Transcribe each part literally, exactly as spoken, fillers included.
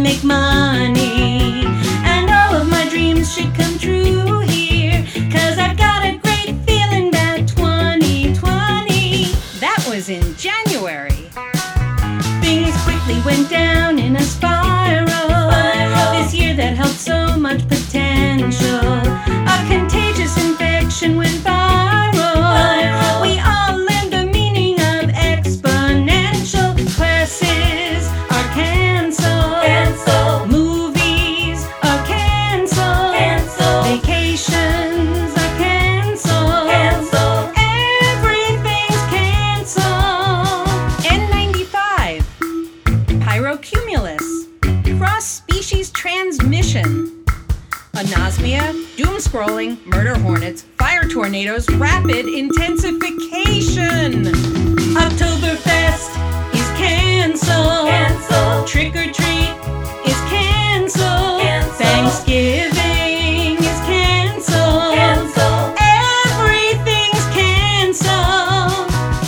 and make money. And all of my dreams should come true here, 'cause I've got a great feeling about twenty twenty. That was in January. Things quickly went down in a spiral. spiral. This year that held so much potential. A contagious infection went viral. viral. We all learned the meaning of exponential. Classes are canceled. Cancel. Movies are canceled. Cancel. Vacations are canceled. Cancel. Everything's canceled. N ninety-five. Pyrocumulus. Cross-species transmission. Anosmia, doom scrolling, murder hornets, fire tornadoes, rapid intensification. Oktoberfest is canceled. Cancel. Trick or treat is canceled. Cancel. Thanksgiving is canceled. Cancel. Everything's canceled.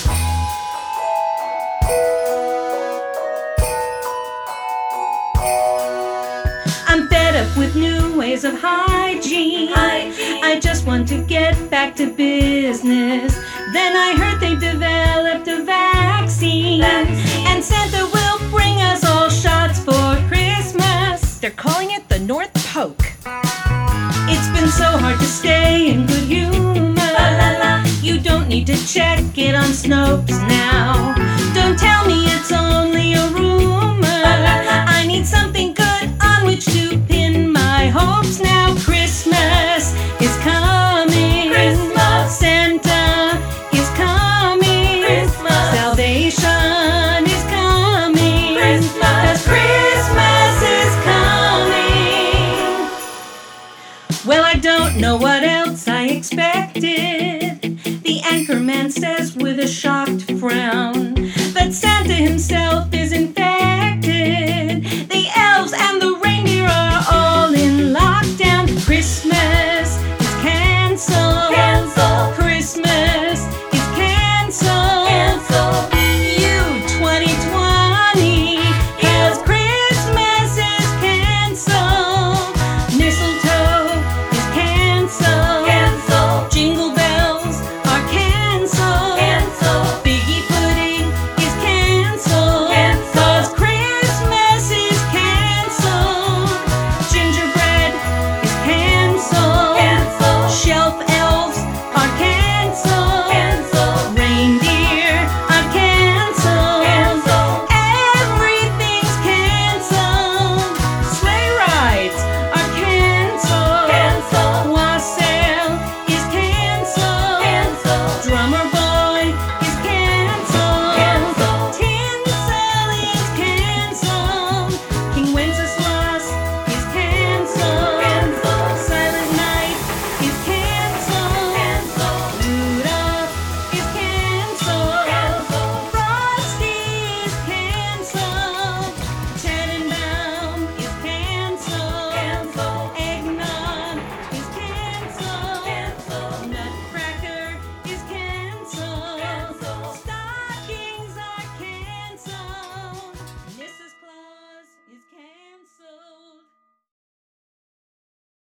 I'm fed up with new ways of hygiene. hygiene. I just want to get back to business. Then I heard they developed a vaccine. vaccine. And Santa will bring us all shots for Christmas. They're calling it the North Poke. It's been so hard to stay in good humor. La, la, la. You don't need to check it on Snopes now. Don't tell me it's only a rumor. La, la, la. I need something good on which to pin my hopes now. Christmas is coming. Christmas. Santa is coming. Christmas. Salvation is coming. Christmas. 'Cause Christmas is coming. Well, I don't know what else I expected. The anchorman says with a shocked frown.